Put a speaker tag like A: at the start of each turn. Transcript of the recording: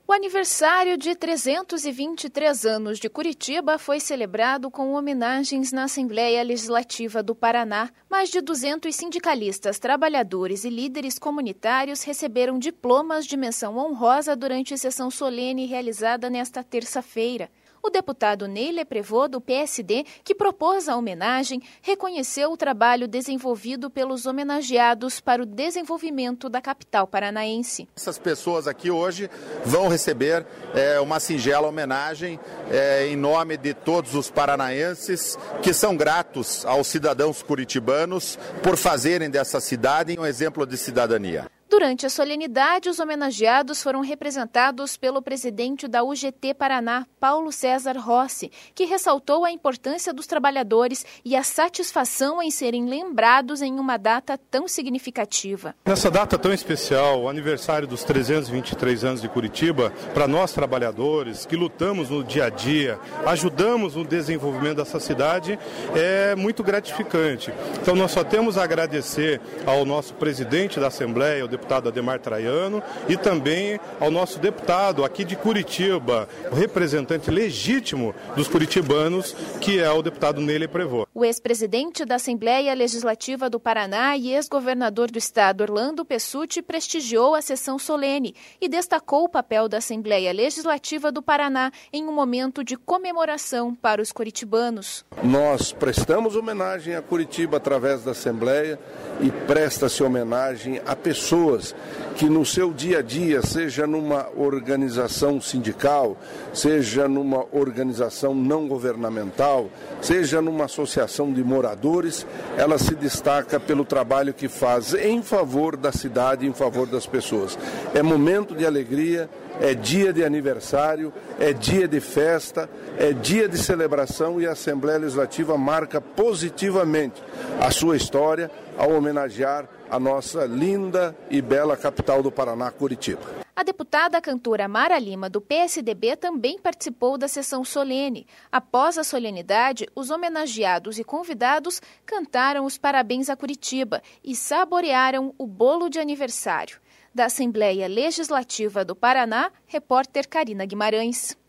A: O aniversário de 323 anos de Curitiba foi celebrado com homenagens na Assembleia Legislativa do Paraná. Mais de 200 sindicalistas, trabalhadores e líderes comunitários receberam diplomas de menção honrosa durante a sessão solene realizada nesta terça-feira. O deputado Ney Leprevot, do PSD, que propôs a homenagem, reconheceu o trabalho desenvolvido pelos homenageados para o desenvolvimento da capital paranaense.
B: Essas pessoas aqui hoje vão receber uma singela homenagem em nome de todos os paranaenses que são gratos aos cidadãos curitibanos por fazerem dessa cidade um exemplo de cidadania.
A: Durante a solenidade, os homenageados foram representados pelo presidente da UGT Paraná, Paulo César Rossi, que ressaltou a importância dos trabalhadores e a satisfação em serem lembrados em uma data tão significativa.
C: Nessa data tão especial, o aniversário dos 323 anos de Curitiba, para nós trabalhadores que lutamos no dia a dia, ajudamos no desenvolvimento dessa cidade, é muito gratificante. Então nós só temos a agradecer ao nosso presidente da Assembleia, o deputado Ademar Traiano, e também ao nosso deputado aqui de Curitiba, o representante legítimo dos curitibanos, que é o deputado Ney Leprevot.
A: O ex-presidente da Assembleia Legislativa do Paraná e ex-governador do estado, Orlando Pessutti, prestigiou a sessão solene e destacou o papel da Assembleia Legislativa do Paraná em um momento de comemoração para os curitibanos.
D: Nós prestamos homenagem a Curitiba através da Assembleia e presta-se homenagem a pessoas que no seu dia a dia, seja numa organização sindical, seja numa organização não governamental, seja numa associação de moradores, ela se destaca pelo trabalho que faz em favor da cidade, em favor das pessoas. É momento de alegria, é dia de aniversário, é dia de festa, é dia de celebração e a Assembleia Legislativa marca positivamente a sua história ao homenagear a nossa linda e bela capital do Paraná, Curitiba.
A: A deputada cantora Mara Lima, do PSDB, também participou da sessão solene. Após a solenidade, os homenageados e convidados cantaram os parabéns a Curitiba e saborearam o bolo de aniversário. Da Assembleia Legislativa do Paraná, repórter Karina Guimarães.